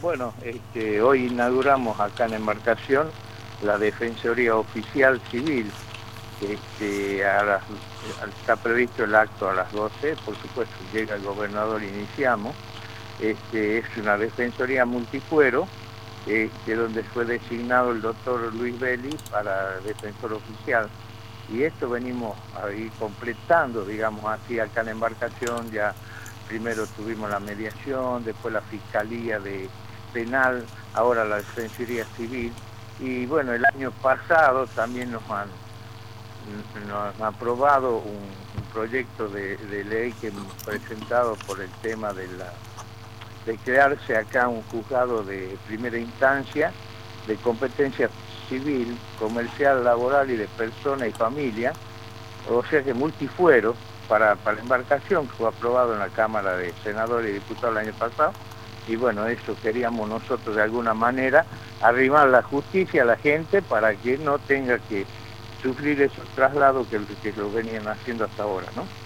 Bueno, hoy inauguramos acá en Embarcación la Defensoría Oficial Civil. Está previsto el acto a las 12, por supuesto llega el gobernador, iniciamos. Es una defensoría multifuero, donde fue designado el doctor Luis Belli para defensor oficial. Y esto venimos a ir completando, digamos así, acá en Embarcación. Ya primero tuvimos la mediación, después la Fiscalía Penal, ahora la Defensoría Civil. Y bueno, el año pasado también nos han aprobado un proyecto de ley que hemos presentado por el tema de crearse acá un juzgado de primera instancia de competencia civil, comercial, laboral y de persona y familia, o sea que multifuero para Embarcación, que fue aprobado en la Cámara de Senadores y Diputados el año pasado. Y bueno, eso queríamos nosotros de alguna manera, arrimar la justicia a la gente para que no tenga que sufrir esos traslados que lo venían haciendo hasta ahora, ¿no?